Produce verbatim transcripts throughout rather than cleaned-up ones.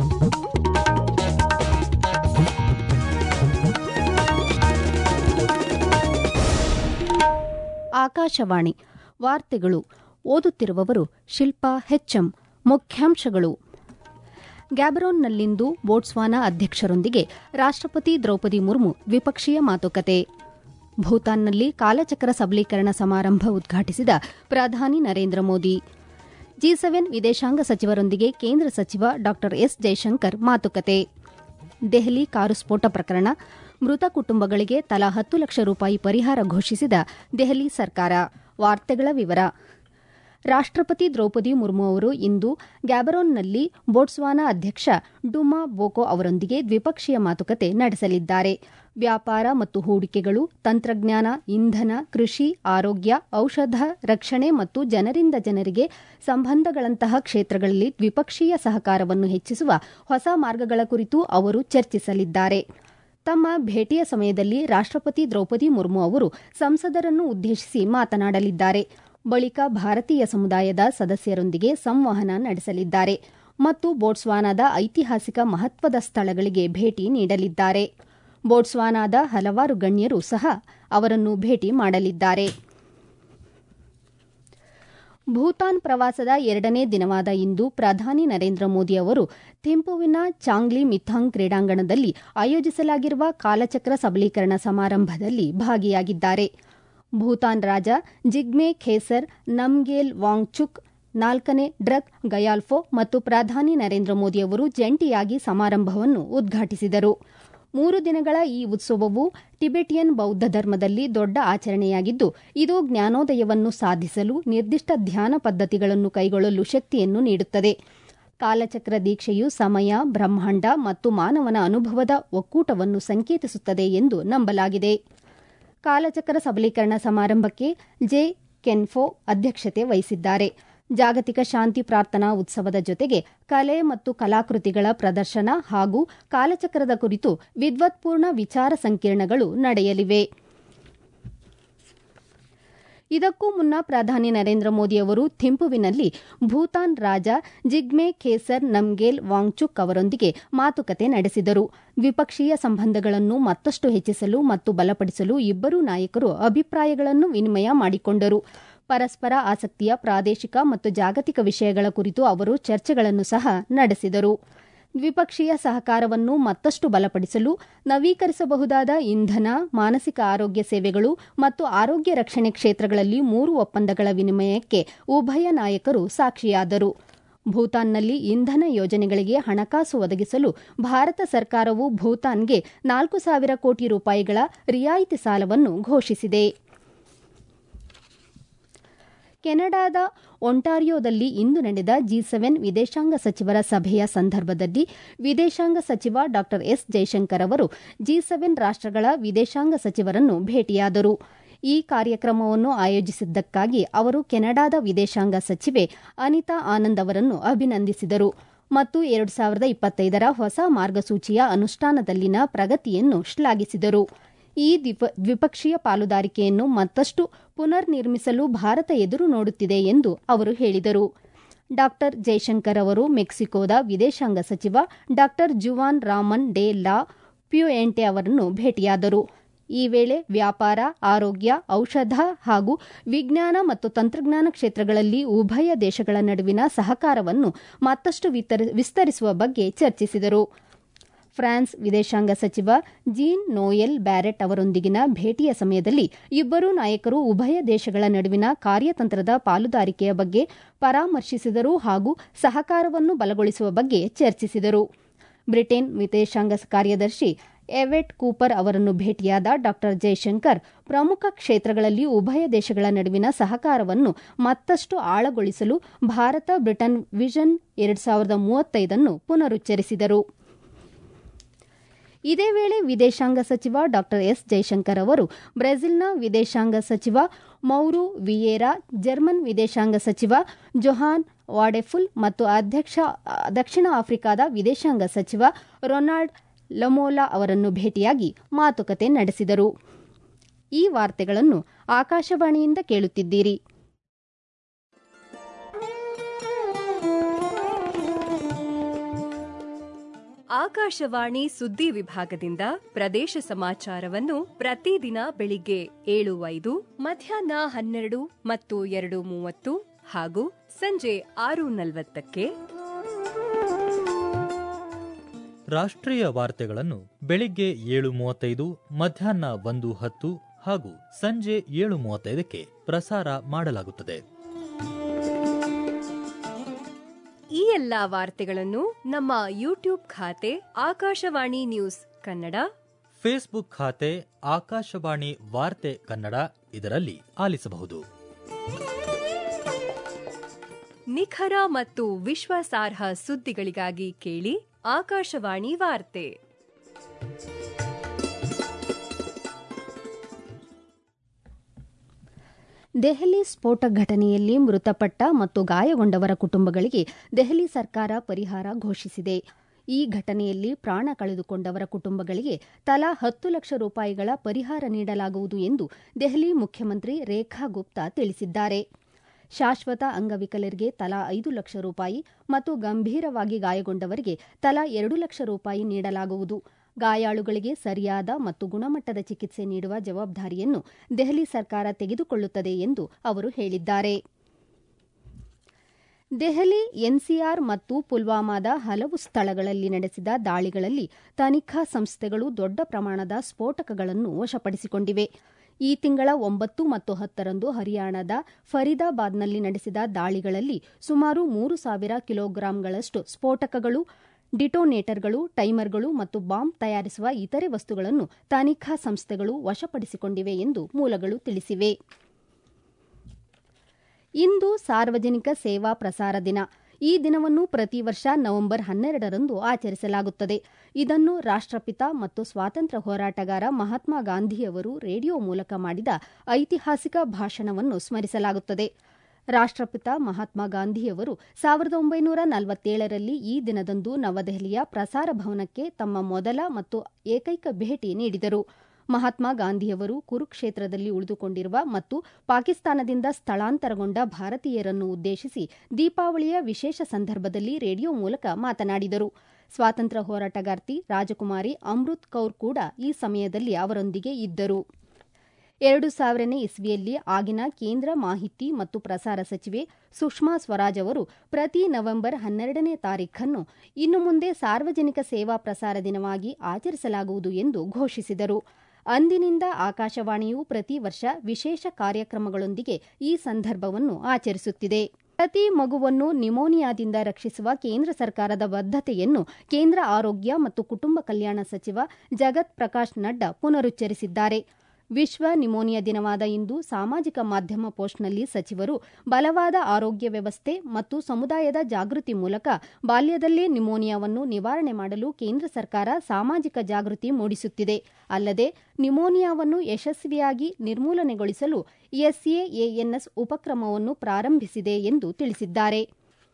ಆಕಾಶವಾಣಿ ವಾರ್ತೆಗಳು ಓದುತ್ತಿರುವವರು ಶಿಲ್ಪಾ ಹೆಚ್ಎಂ. ಮುಖ್ಯಾಂಶಗಳು. ಗ್ಯಾಬರೋನ್ನಲ್ಲಿಂದು ಬೋಟ್ಸ್ವಾನಾ ಅಧ್ಯಕ್ಷರೊಂದಿಗೆ ರಾಷ್ಟ್ರಪತಿ ದ್ರೌಪದಿ ಮುರ್ಮು ದ್ವಿಪಕ್ಷೀಯ ಮಾತುಕತೆ. ಭೂತಾನ್ನಲ್ಲಿ ಕಾಲಚಕ್ರ ಸಬಲೀಕರಣ ಸಮಾರಂಭ ಉದ್ಘಾಟಿಸಿದ ಪ್ರಧಾನಿ ನರೇಂದ್ರ ಮೋದಿ. ಜಿ ಸೆವೆನ್ ವಿದೇಶಾಂಗ ಸಚಿವರೊಂದಿಗೆ ಕೇಂದ್ರ ಸಚಿವ ಡಾ ಎಸ್ ಜೈಶಂಕರ್ ಮಾತುಕತೆ. ದೆಹಲಿ ಕಾರು ಸ್ಫೋಟ ಪ್ರಕರಣ, ಮೃತ ಕುಟುಂಬಗಳಿಗೆ ತಲಾ ಹತ್ತು ಲಕ್ಷ ರೂಪಾಯಿ ಪರಿಹಾರ ಘೋಷಿಸಿದ ದೆಹಲಿ ಸರ್ಕಾರ. ವಾರ್ತೆಗಳ ವಿವರ. ರಾಷ್ಟ್ರಪತಿ ದ್ರೌಪದಿ ಮುರ್ಮು ಅವರು ಇಂದು ಗ್ಯಾಬರೋನ್ನಲ್ಲಿ ಬೋಟ್ಸ್ವಾನಾ ಅಧ್ಯಕ್ಷ ಡುಮಾ ಬೋಕೊ ಅವರೊಂದಿಗೆ ದ್ವಿಪಕ್ಷೀಯ ಮಾತುಕತೆ ನಡೆಸಲಿದ್ದಾರೆ. ವ್ಯಾಪಾರ ಮತ್ತು ಹೂಡಿಕೆಗಳು, ತಂತ್ರಜ್ಞಾನ, ಇಂಧನ, ಕೃಷಿ, ಆರೋಗ್ಯ, ಔಷಧ, ರಕ್ಷಣೆ ಮತ್ತು ಜನರಿಂದ ಜನರಿಗೆ ಸಂಬಂಧಗಳಂತಹ ಕ್ಷೇತ್ರಗಳಲ್ಲಿ ದ್ವಿಪಕ್ಷೀಯ ಸಹಕಾರವನ್ನು ಹೆಚ್ಚಿಸುವ ಹೊಸ ಮಾರ್ಗಗಳ ಕುರಿತು ಅವರು ಚರ್ಚಿಸಲಿದ್ದಾರೆ. ತಮ್ಮ ಭೇಟಿಯ ಸಮಯದಲ್ಲಿ ರಾಷ್ಟ್ರಪತಿ ದ್ರೌಪದಿ ಮುರ್ಮು ಅವರು ಸಂಸದರನ್ನು ಉದ್ದೇಶಿಸಿ ಮಾತನಾಡಲಿದ್ದಾರೆ. ಬಳಿಕ ಭಾರತೀಯ ಸಮುದಾಯದ ಸದಸ್ಯರೊಂದಿಗೆ ಸಂವಹನ ನಡೆಸಲಿದ್ದಾರೆ ಮತ್ತು ಬೋಟ್ಸ್ವಾನಾದ ಐತಿಹಾಸಿಕ ಮಹತ್ವದ ಸ್ಥಳಗಳಿಗೆ ಭೇಟಿ ನೀಡಲಿದ್ದಾರೆ. ಬೋಟ್ಸ್ವಾನಾದ ಹಲವಾರು ಗಣ್ಯರು ಸಹ ಅವರನ್ನು ಭೇಟಿ ಮಾಡಲಿದ್ದಾರೆ. ಭೂತಾನ್ ಪ್ರವಾಸದ ಎರಡನೇ ದಿನವಾದ ಇಂದು ಪ್ರಧಾನಿ ನರೇಂದ್ರ ಮೋದಿ ಅವರು ಥಿಂಪುವಿನ ಚಾಂಗ್ಲಿ ಮಿಥಾಂಗ್ ಕ್ರೀಡಾಂಗಣದಲ್ಲಿ ಆಯೋಜಿಸಲಾಗಿರುವ ಕಾಲಚಕ್ರ ಸಬಲೀಕರಣ ಸಮಾರಂಭದಲ್ಲಿ ಭಾಗಿಯಾಗಿದ್ದಾರೆ. ಭೂತಾನ್ ರಾಜ ಜಿಗ್ಮೆ ಖೇಸರ್ ನಮ್ಗೇಲ್ ವಾಂಗ್ಚುಕ್ ನಾಲ್ಕನೇ ಡ್ರಕ್ ಗಯಾಲ್ಫೋ ಮತ್ತು ಪ್ರಧಾನಿ ನರೇಂದ್ರ ಮೋದಿ ಅವರು ಜಂಟಿಯಾಗಿ ಸಮಾರಂಭವನ್ನು ಉದ್ಘಾಟಿಸಿದರು. ಮೂರು ದಿನಗಳ ಈ ಉತ್ಸವವು ಟಿಬೆಟಿಯನ್ ಬೌದ್ಧ ಧರ್ಮದಲ್ಲಿ ದೊಡ್ಡ ಆಚರಣೆಯಾಗಿದ್ದು, ಇದು ಜ್ಞಾನೋದಯವನ್ನು ಸಾಧಿಸಲು ನಿರ್ದಿಷ್ಟ ಧ್ಯಾನ ಪದ್ಧತಿಗಳನ್ನು ಕೈಗೊಳ್ಳಲು ಶಕ್ತಿಯನ್ನು ನೀಡುತ್ತದೆ. ಕಾಲಚಕ್ರ ದೀಕ್ಷೆಯು ಸಮಯ, ಬ್ರಹ್ಮಾಂಡ ಮತ್ತು ಮಾನವನ ಅನುಭವದ ಒಕ್ಕೂಟವನ್ನು ಸಂಕೇತಿಸುತ್ತದೆ ಎಂದು ನಂಬಲಾಗಿದೆ. ಕಾಲಚಕ್ರ ಸಬಲೀಕರಣ ಸಮಾರಂಭಕ್ಕೆ ಜೆ ಕೆನ್ಫೋ ಅಧ್ಯಕ್ಷತೆ ವಹಿಸಿದ್ದಾರೆ. ಜಾಗತಿಕ ಶಾಂತಿ ಪ್ರಾರ್ಥನಾ ಉತ್ಸವದ ಜೊತೆಗೆ ಕಲೆ ಮತ್ತು ಕಲಾಕೃತಿಗಳ ಪ್ರದರ್ಶನ ಹಾಗೂ ಕಾಲಚಕ್ರದ ಕುರಿತು ವಿದ್ವತ್ಪೂರ್ಣ ವಿಚಾರ ಸಂಕಿರಣಗಳು ನಡೆಯಲಿವೆ. ಇದಕ್ಕೂ ಮುನ್ನ ಪ್ರಧಾನಿ ನರೇಂದ್ರ ಮೋದಿ ಅವರು ಥಿಂಪುವಿನಲ್ಲಿ ಭೂತಾನ್ ರಾಜ ಜಿಗ್ಮೆ ಖೇಸರ್ ನಮ್ಗೇಲ್ ವಾಂಗ್ಚುಕ್ ಅವರೊಂದಿಗೆ ಮಾತುಕತೆ ನಡೆಸಿದರು. ದ್ವಿಪಕ್ಷೀಯ ಸಂಬಂಧಗಳನ್ನು ಮತ್ತಷ್ಟು ಹೆಚ್ಚಿಸಲು ಮತ್ತು ಬಲಪಡಿಸಲು ಇಬ್ಬರೂ ನಾಯಕರು ಅಭಿಪ್ರಾಯಗಳನ್ನು ವಿನಿಮಯ ಮಾಡಿಕೊಂಡರು. ಪರಸ್ಪರ ಆಸಕ್ತಿಯ ಪ್ರಾದೇಶಿಕ ಮತ್ತು ಜಾಗತಿಕ ವಿಷಯಗಳ ಕುರಿತು ಅವರು ಚರ್ಚೆಗಳನ್ನು ಸಹ ನಡೆಸಿದರು. ದ್ವಿಪಕ್ಷೀಯ ಸಹಕಾರವನ್ನು ಮತ್ತಷ್ಟು ಬಲಪಡಿಸಲು ನವೀಕರಿಸಬಹುದಾದ ಇಂಧನ, ಮಾನಸಿಕ ಆರೋಗ್ಯ ಸೇವೆಗಳು ಮತ್ತು ಆರೋಗ್ಯ ರಕ್ಷಣೆ ಕ್ಷೇತ್ರಗಳಲ್ಲಿ ಮೂರು ಒಪ್ಪಂದಗಳ ವಿನಿಮಯಕ್ಕೆ ಉಭಯ ನಾಯಕರು ಸಾಕ್ಷಿಯಾದರು. ಭೂತಾನ್ನಲ್ಲಿ ಇಂಧನ ಯೋಜನೆಗಳಿಗೆ ಹಣಕಾಸು ಒದಗಿಸಲು ಭಾರತ ಸರ್ಕಾರವು ಭೂತಾನ್ಗೆ ನಾಲ್ಕು ಸಾವಿರ ಕೋಟಿ ರೂಪಾಯಿಗಳ ರಿಯಾಯಿತಿ ಸಾಲವನ್ನು ಘೋಷಿಸಿದೆ. ಕೆನಡಾದ ಒಂಟಾರಿಯೋದಲ್ಲಿ ಇಂದು ನಡೆದ ಜಿ ಸೆವೆನ್ ವಿದೇಶಾಂಗ ಸಚಿವರ ಸಭೆಯ ಸಂದರ್ಭದಲ್ಲಿ ವಿದೇಶಾಂಗ ಸಚಿವ ಡಾ ಎಸ್ ಜೈಶಂಕರ್ ಅವರು ಜಿ ಸೆವೆನ್ ರಾಷ್ಟ್ರಗಳ ವಿದೇಶಾಂಗ ಸಚಿವರನ್ನು ಭೇಟಿಯಾದರು. ಈ ಕಾರ್ಯಕ್ರಮವನ್ನು ಆಯೋಜಿಸಿದ್ದಕ್ಕಾಗಿ ಅವರು ಕೆನಡಾದ ವಿದೇಶಾಂಗ ಸಚಿವೆ ಅನಿತಾ ಆನಂದ್ ಅವರನ್ನು ಅಭಿನಂದಿಸಿದರು ಮತ್ತು ಎರಡು ಸಾವಿರದ ಇಪ್ಪತ್ತೈದರ ಹೊಸ ಮಾರ್ಗಸೂಚಿಯ ಅನುಷ್ಠಾನದಲ್ಲಿನ ಪ್ರಗತಿಯನ್ನು ಶ್ಲಾಘಿಸಿದರು. ಈ ದ್ವಿಪಕ್ಷೀಯ ಪಾಲುದಾರಿಕೆಯನ್ನು ಮತ್ತಷ್ಟು ಪುನರ್ ನಿರ್ಮಿಸಲು ಭಾರತ ಎದುರು ನೋಡುತ್ತಿದೆ ಎಂದು ಅವರು ಹೇಳಿದರು. ಡಾ ಜೈಶಂಕರ್ ಅವರು ಮೆಕ್ಸಿಕೋದ ವಿದೇಶಾಂಗ ಸಚಿವ ಡಾ ಜುವಾನ್ ರಾಮನ್ ಡೆ ಲಾ ಪ್ಯುಯೆಂಟೆ ಅವರನ್ನು ಭೇಟಿಯಾದರು. ಈ ವೇಳೆ ವ್ಯಾಪಾರ, ಆರೋಗ್ಯ, ಔಷಧ ಹಾಗೂ ವಿಜ್ಞಾನ ಮತ್ತು ತಂತ್ರಜ್ಞಾನ ಕ್ಷೇತ್ರಗಳಲ್ಲಿ ಉಭಯ ದೇಶಗಳ ನಡುವಿನ ಸಹಕಾರವನ್ನು ಮತ್ತಷ್ಟು ವಿಸ್ತರಿಸುವ ಬಗ್ಗೆ ಚರ್ಚಿಸಿದರು. ಫ್ರಾನ್ಸ್ ವಿದೇಶಾಂಗ ಸಚಿವ ಜೀನ್ ನೋಯೆಲ್ ಬ್ಯಾರೆಟ್ ಅವರೊಂದಿಗಿನ ಭೇಟಿಯ ಸಮಯದಲ್ಲಿ ಇಬ್ಬರೂ ನಾಯಕರು ಉಭಯ ದೇಶಗಳ ನಡುವಿನ ಕಾರ್ಯತಂತ್ರದ ಪಾಲುದಾರಿಕೆಯ ಬಗ್ಗೆ ಪರಾಮರ್ಶಿಸಿದರು ಹಾಗೂ ಸಹಕಾರವನ್ನು ಬಲಗೊಳಿಸುವ ಬಗ್ಗೆ ಚರ್ಚಿಸಿದರು. ಬ್ರಿಟನ್ ವಿದೇಶಾಂಗ ಕಾರ್ಯದರ್ಶಿ ಎವೆಟ್ ಕೂಪರ್ ಅವರನ್ನು ಭೇಟಿಯಾದ ಡಾ ಜೈಶಂಕರ್ ಪ್ರಮುಖ ಕ್ಷೇತ್ರಗಳಲ್ಲಿ ಉಭಯ ದೇಶಗಳ ನಡುವಿನ ಸಹಕಾರವನ್ನು ಮತ್ತಷ್ಟು ಆಳಗೊಳಿಸಲು ಭಾರತ ಬ್ರಿಟನ್ ವಿಷನ್ ಎರಡು ಸಾವಿರದ ಮೂವತ್ತೈದನ್ನು ಪುನರುಚ್ಚರಿಸಿದರು. ಇದೇ ವೇಳೆ ವಿದೇಶಾಂಗ ಸಚಿವ ಡಾ ಎಸ್ ಜೈಶಂಕರ್ ಅವರು ಬ್ರೆಜಿಲ್ನ ವಿದೇಶಾಂಗ ಸಚಿವ ಮೌರು ವಿಯೇರಾ, ಜರ್ಮನ್ ವಿದೇಶಾಂಗ ಸಚಿವ ಜೊಹಾನ್ ವಾಡೆಫುಲ್ ಮತ್ತು ಅಧ್ಯಕ್ಷ ದಕ್ಷಿಣ ಆಫ್ರಿಕಾದ ವಿದೇಶಾಂಗ ಸಚಿವ ರೊನಾಲ್ಡ್ ಲಮೋಲಾ ಅವರನ್ನು ಭೇಟಿಯಾಗಿ ಮಾತುಕತೆ ನಡೆಸಿದರು. ಈ ವಾರ್ತೆಗಳನ್ನು ಆಕಾಶವಾಣಿಯಿಂದ ಕೇಳುತ್ತಿದ್ದೀರಿ. ಆಕಾಶವಾಣಿ ಸುದ್ದಿ ವಿಭಾಗದಿಂದ ಪ್ರದೇಶ ಸಮಾಚಾರವನ್ನು ಪ್ರತಿದಿನ ಬೆಳಿಗ್ಗೆ ಏಳು ಐದು, ಮಧ್ಯಾಹ್ನ ಹನ್ನೆರಡು ಮತ್ತು ಎರಡು ಮೂವತ್ತು ಹಾಗೂ ಸಂಜೆ ಆರು ನಲವತ್ತಕ್ಕೆ. ರಾಷ್ಟ್ರೀಯ ವಾರ್ತೆಗಳನ್ನು ಬೆಳಿಗ್ಗೆ ಏಳು ಮೂವತ್ತೈದು, ಮಧ್ಯಾಹ್ನ ಒಂದು ಹತ್ತು ಹಾಗೂ ಸಂಜೆ ಏಳು ಮೂವತ್ತೈದಕ್ಕೆ ಪ್ರಸಾರ ಮಾಡಲಾಗುತ್ತದೆ. ಈ ಎಲ್ಲಾ ವಾರ್ತೆಗಳನ್ನು ನಮ್ಮ ಯೂಟ್ಯೂಬ್ ಖಾತೆ ಆಕಾಶವಾಣಿ ನ್ಯೂಸ್ ಕನ್ನಡ, ಫೇಸ್ಬುಕ್ ಖಾತೆ ಆಕಾಶವಾಣಿ ವಾರ್ತೆ ಕನ್ನಡ ಇದರಲ್ಲಿ ಆಲಿಸಬಹುದು. ನಿಖರ ಮತ್ತು ವಿಶ್ವಾಸಾರ್ಹ ಸುದ್ದಿಗಳಿಗಾಗಿ ಕೇಳಿ ಆಕಾಶವಾಣಿ ವಾರ್ತೆ. ದೆಹಲಿ ಸ್ಫೋಟ ಘಟನೆಯಲ್ಲಿ ಮೃತಪಟ್ಟ ಮತ್ತು ಗಾಯಗೊಂಡವರ ಕುಟುಂಬಗಳಿಗೆ ದೆಹಲಿ ಸರ್ಕಾರ ಪರಿಹಾರ ಘೋಷಿಸಿದೆ. ಈ ಘಟನೆಯಲ್ಲಿ ಪ್ರಾಣ ಕಳೆದುಕೊಂಡವರ ಕುಟುಂಬಗಳಿಗೆ ತಲಾ ಹತ್ತು ಲಕ್ಷ ರೂಪಾಯಿಗಳ ಪರಿಹಾರ ನೀಡಲಾಗುವುದು ಎಂದು ದೆಹಲಿ ಮುಖ್ಯಮಂತ್ರಿ ರೇಖಾ ಗುಪ್ತಾ ತಿಳಿಸಿದ್ದಾರೆ. ಶಾಶ್ವತ ಅಂಗವಿಕಲರಿಗೆ ತಲಾ ಐದು ಲಕ್ಷ ರೂಪಾಯಿ ಮತ್ತು ಗಂಭೀರವಾಗಿ ಗಾಯಗೊಂಡವರಿಗೆ ತಲಾ ಎರಡು ಲಕ್ಷ ರೂಪಾಯಿ ನೀಡಲಾಗುವುದು. ಗಾಯಾಳುಗಳಿಗೆ ಸರಿಯಾದ ಮತ್ತು ಗುಣಮಟ್ಟದ ಚಿಕಿತ್ಸೆ ನೀಡುವ ಜವಾಬ್ದಾರಿಯನ್ನು ದೆಹಲಿ ಸರ್ಕಾರ ತೆಗೆದುಕೊಳ್ಳುತ್ತದೆ ಎಂದು ಅವರು ಹೇಳಿದ್ದಾರೆ. ದೆಹಲಿ ಎನ್ಸಿಆರ್ ಮತ್ತು ಪುಲ್ವಾಮಾದ ಹಲವು ಸ್ಥಳಗಳಲ್ಲಿ ನಡೆಸಿದ ದಾಳಿಗಳಲ್ಲಿ ತನಿಖಾ ಸಂಸ್ಥೆಗಳು ದೊಡ್ಡ ಪ್ರಮಾಣದ ಸ್ಫೋಟಕಗಳನ್ನು ವಶಪಡಿಸಿಕೊಂಡಿವೆ. ಈ ತಿಂಗಳ ಒಂಬತ್ತು ಮತ್ತು ಹತ್ತರಂದು ಹರಿಯಾಣದ ಫರೀದಾಬಾದ್ನಲ್ಲಿ ನಡೆಸಿದ ದಾಳಿಗಳಲ್ಲಿ ಸುಮಾರು ಮೂರು ಸಾವಿರ ಕಿಲೋಗ್ರಾಂಗಳಷ್ಟು ಸ್ಫೋಟಕಗಳು, ಡಿಟೋನೇಟರ್ಗಳು, ಟೈಮರ್ಗಳು ಮತ್ತು ಬಾಂಬ್ ತಯಾರಿಸುವ ಇತರೆ ವಸ್ತುಗಳನ್ನು ತನಿಖಾ ಸಂಸ್ಥೆಗಳು ವಶಪಡಿಸಿಕೊಂಡಿವೆ ಎಂದು ಮೂಲಗಳು ತಿಳಿಸಿವೆ. ಇಂದು ಸಾರ್ವಜನಿಕ ಸೇವಾ ಪ್ರಸಾರ ದಿನ. ಈ ದಿನವನ್ನು ಪ್ರತಿ ವರ್ಷ ನವೆಂಬರ್ ಹನ್ನೆರಡರಂದು ಆಚರಿಸಲಾಗುತ್ತದೆ. ಇದನ್ನು ರಾಷ್ಟ್ರಪಿತ ಮತ್ತು ಸ್ವಾತಂತ್ರ್ಯ ಹೋರಾಟಗಾರ ಮಹಾತ್ಮ ಗಾಂಧಿಯವರು ರೇಡಿಯೋ ಮೂಲಕ ಮಾಡಿದ ಐತಿಹಾಸಿಕ ಭಾಷಣವನ್ನು ಸ್ಮರಿಸಲಾಗುತ್ತದೆ. ರಾಷ್ಟ್ರಪಿತ ಮಹಾತ್ಮ ಗಾಂಧಿಯವರು ಸಾವಿರದ ಒಂಬೈನೂರ ನಲವತ್ತೇಳರಲ್ಲಿ ಈ ದಿನದಂದು ನವದೆಹಲಿಯ ಪ್ರಸಾರ ಭವನಕ್ಕೆ ತಮ್ಮ ಮೊದಲ ಮತ್ತು ಏಕೈಕ ಭೇಟಿ ನೀಡಿದರು. ಮಹಾತ್ಮ ಗಾಂಧಿಯವರು ಕುರುಕ್ಷೇತ್ರದಲ್ಲಿ ಉಳಿದುಕೊಂಡಿರುವ ಮತ್ತು ಪಾಕಿಸ್ತಾನದಿಂದ ಸ್ಥಳಾಂತರಗೊಂಡ ಭಾರತೀಯರನ್ನು ಉದ್ದೇಶಿಸಿ ದೀಪಾವಳಿಯ ವಿಶೇಷ ಸಂದರ್ಭದಲ್ಲಿ ರೇಡಿಯೋ ಮೂಲಕ ಮಾತನಾಡಿದರು. ಸ್ವಾತಂತ್ರ್ಯ ಹೋರಾಟಗಾರ್ತಿ ರಾಜಕುಮಾರಿ ಅಮೃತ್ ಕೌರ್ ಕೂಡ ಈ ಸಮಯದಲ್ಲಿ ಅವರೊಂದಿಗೆ ಇದ್ದರು. ಎರಡು ಸಾವಿರನೇ ಇಸ್ವಿಯಲ್ಲಿ ಆಗಿನ ಕೇಂದ್ರ ಮಾಹಿತಿ ಮತ್ತು ಪ್ರಸಾರ ಸಚಿವೆ ಸುಷ್ಮಾ ಸ್ವರಾಜ್ ಅವರು ಪ್ರತಿ ನವೆಂಬರ್ ಹನ್ನೆರಡನೇ ತಾರೀಖನ್ನು ಇನ್ನು ಮುಂದೆ ಸಾರ್ವಜನಿಕ ಸೇವಾ ಪ್ರಸಾರ ದಿನವಾಗಿ ಆಚರಿಸಲಾಗುವುದು ಎಂದು ಘೋಷಿಸಿದರು. ಅಂದಿನಿಂದ ಆಕಾಶವಾಣಿಯು ಪ್ರತಿ ವರ್ಷ ವಿಶೇಷ ಕಾರ್ಯಕ್ರಮಗಳೊಂದಿಗೆ ಈ ಸಂದರ್ಭವನ್ನು ಆಚರಿಸುತ್ತಿದೆ. ಪ್ರತಿ ಮಗುವನ್ನು ನಿಮೋನಿಯಾದಿಂದ ರಕ್ಷಿಸುವ ಕೇಂದ್ರ ಸರ್ಕಾರದ ಬದ್ಧತೆಯನ್ನು ಕೇಂದ್ರ ಆರೋಗ್ಯ ಮತ್ತು ಕುಟುಂಬ ಕಲ್ಯಾಣ ಸಚಿವ ಜಗತ್ ಪ್ರಕಾಶ್ ನಡ್ಡಾ ಪುನರುಚ್ಚರಿಸಿದ್ದಾರೆ. ವಿಶ್ವ ನಿಮೋನಿಯಾ ದಿನವಾದ ಇಂದು ಸಾಮಾಜಿಕ ಮಾಧ್ಯಮ ಪೋಸ್ಟ್ನಲ್ಲಿ ಸಚಿವರು ಬಲವಾದ ಆರೋಗ್ಯ ವ್ಯವಸ್ಥೆ ಮತ್ತು ಸಮುದಾಯದ ಜಾಗೃತಿ ಮೂಲಕ ಬಾಲ್ಯದಲ್ಲೇ ನಿಮೋನಿಯಾವನ್ನು ನಿವಾರಣೆ ಮಾಡಲು ಕೇಂದ್ರ ಸರ್ಕಾರ ಸಾಮಾಜಿಕ ಜಾಗೃತಿ ಮೂಡಿಸುತ್ತಿದೆ. ಅಲ್ಲದೆ ನಿಮೋನಿಯಾವನ್ನು ಯಶಸ್ವಿಯಾಗಿ ನಿರ್ಮೂಲನೆಗೊಳಿಸಲು ಎಸ್ಎಎಎನ್ಎಸ್ ಉಪಕ್ರಮವನ್ನು ಪ್ರಾರಂಭಿಸಿದೆ ಎಂದು ತಿಳಿಸಿದ್ದಾರೆ.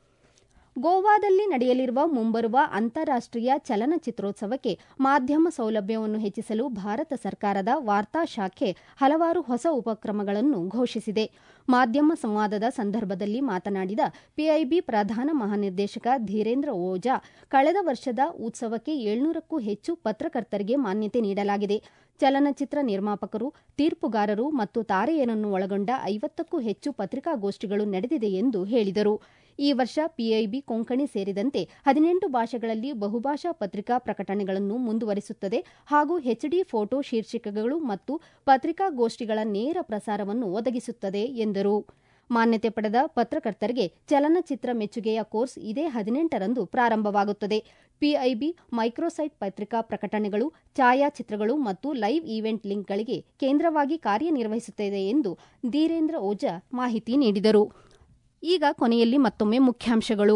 ಗೋವಾದಲ್ಲಿ ನಡೆಯಲಿರುವ ಮುಂಬರುವ ಅಂತಾರಾಷ್ಟೀಯ ಚಲನಚಿತ್ರೋತ್ಸವಕ್ಕೆ ಮಾಧ್ಯಮ ಸೌಲಭ್ಯವನ್ನು ಹೆಚ್ಚಿಸಲು ಭಾರತ ಸರ್ಕಾರದ ವಾರ್ತಾ ಶಾಖೆ ಹಲವಾರು ಹೊಸ ಉಪಕ್ರಮಗಳನ್ನು ಘೋಷಿಸಿದೆ. ಮಾಧ್ಯಮ ಸಂವಾದದ ಸಂದರ್ಭದಲ್ಲಿ ಮಾತನಾಡಿದ ಪಿಐಬಿ ಪ್ರಧಾನ ಮಹಾನಿರ್ದೇಶಕ ಧೀರೇಂದ್ರ ಓಜಾ, ಕಳೆದ ವರ್ಷದ ಉತ್ಸವಕ್ಕೆ ಏಳ್ನೂರಕ್ಕೂ ಹೆಚ್ಚು ಪತ್ರಕರ್ತರಿಗೆ ಮಾನ್ಯತೆ ನೀಡಲಾಗಿದೆ. ಚಲನಚಿತ್ರ ನಿರ್ಮಾಪಕರು, ತೀರ್ಪುಗಾರರು ಮತ್ತು ತಾರೆಯರನ್ನು ಒಳಗೊಂಡ ಐವತ್ತಕ್ಕೂ ಹೆಚ್ಚು ಪತ್ರಿಕಾಗೋಷ್ಠಿಗಳು ನಡೆದಿದೆ ಎಂದು ಹೇಳಿದರು. ಈ ವರ್ಷ ಪಿಐಬಿ ಕೊಂಕಣಿ ಸೇರಿದಂತೆ ಹದಿನೆಂಟು ಭಾಷೆಗಳಲ್ಲಿ ಬಹುಭಾಷಾ ಪತ್ರಿಕಾ ಪ್ರಕಟಣೆಗಳನ್ನು ಮುಂದುವರಿಸುತ್ತದೆ ಹಾಗೂ ಎಚ್ಡಿ ಫೋಟೋ ಶೀರ್ಷಿಕೆಗಳು ಮತ್ತು ಪತ್ರಿಕಾಗೋಷ್ಠಿಗಳ ನೇರ ಪ್ರಸಾರವನ್ನು ಒದಗಿಸುತ್ತದೆ ಎಂದರು. ಮಾನ್ಯತೆ ಪಡೆದ ಪತ್ರಕರ್ತರಿಗೆ ಚಲನಚಿತ್ರ ಮೆಚ್ಚುಗೆಯ ಕೋರ್ಸ್ ಇದೇ ಹದಿನೆಂಟರಂದು ಪ್ರಾರಂಭವಾಗುತ್ತದೆ. ಪಿಐಬಿ ಮೈಕ್ರೋಸೈಟ್ ಪತ್ರಿಕಾ ಪ್ರಕಟಣೆಗಳು, ಛಾಯಾಚಿತ್ರಗಳು ಮತ್ತು ಲೈವ್ ಈವೆಂಟ್ ಲಿಂಕ್ಗಳಿಗೆ ಕೇಂದ್ರವಾಗಿ ಕಾರ್ಯನಿರ್ವಹಿಸುತ್ತದೆ ಎಂದು ಧೀರೇಂದ್ರ ಓಜಾ ಮಾಹಿತಿ ನೀಡಿದರು. ಈಗ ಕೊನೆಯಲ್ಲಿ ಮತ್ತೊಮ್ಮೆ ಮುಖ್ಯಾಂಶಗಳು.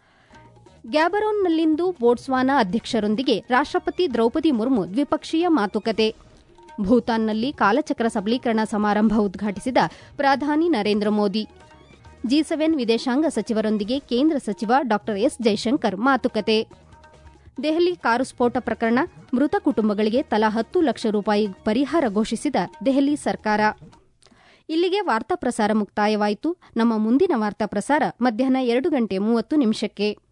ಗ್ಯಾಬರೋನ್ನಲ್ಲಿಂದು ಬೋಟ್ಸ್ವಾನಾ ಅಧ್ಯಕ್ಷರೊಂದಿಗೆ ರಾಷ್ಟ್ರಪತಿ ದ್ರೌಪದಿ ಮುರ್ಮು ದ್ವಿಪಕ್ಷೀಯ ಮಾತುಕತೆ. ಭೂತಾನ್ನಲ್ಲಿ ಕಾಲಚಕ್ರ ಸಬಲೀಕರಣ ಸಮಾರಂಭ ಉದ್ಘಾಟಿಸಿದ ಪ್ರಧಾನಿ ನರೇಂದ್ರ ಮೋದಿ. ಜಿ ಸೆವೆನ್ ವಿದೇಶಾಂಗ ಸಚಿವರೊಂದಿಗೆ ಕೇಂದ್ರ ಸಚಿವ ಡಾ ಎಸ್ ಜೈಶಂಕರ್ ಮಾತುಕತೆ. ದೆಹಲಿ ಕಾರು ಸ್ಫೋಟ ಪ್ರಕರಣ, ಮೃತ ಕುಟುಂಬಗಳಿಗೆ ತಲಾ ಹತ್ತು ಲಕ್ಷ ರೂಪಾಯಿ ಪರಿಹಾರ ಘೋಷಿಸಿದ ದೆಹಲಿ ಸರ್ಕಾರ. ಇಲ್ಲಿಗೆ ವಾರ್ತಾ ಪ್ರಸಾರ ಮುಕ್ತಾಯವಾಯಿತು. ನಮ್ಮ ಮುಂದಿನ ವಾರ್ತಾ ಪ್ರಸಾರ ಮಧ್ಯಾಹ್ನ ಎರಡು ಗಂಟೆ ಮೂವತ್ತು ನಿಮಿಷಕ್ಕೆ.